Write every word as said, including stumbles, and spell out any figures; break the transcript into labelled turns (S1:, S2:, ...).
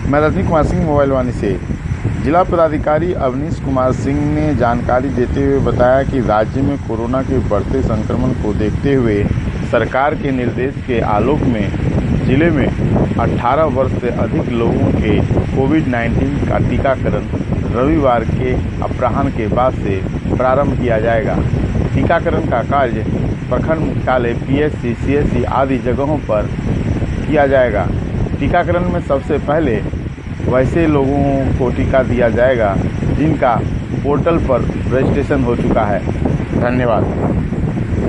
S1: मैं रजनी कुमार सिंह मोबाइल वाणी से। जिला पदाधिकारी अवनीश कुमार सिंह ने जानकारी देते हुए बताया कि राज्य में कोरोना के बढ़ते संक्रमण को देखते हुए सरकार के निर्देश के आलोक में जिले में अठारह वर्ष से अधिक लोगों के कोविड उन्नीस का टीकाकरण रविवार के अपराह्न के बाद से प्रारंभ किया जाएगा। टीकाकरण का कार्य प्रखंड मुख्यालय, पीएचसी, सीएचसी आदि जगहों पर किया जाएगा। टीकाकरण में सबसे पहले वैसे लोगों को टीका दिया जाएगा जिनका पोर्टल पर रजिस्ट्रेशन हो चुका है। धन्यवाद।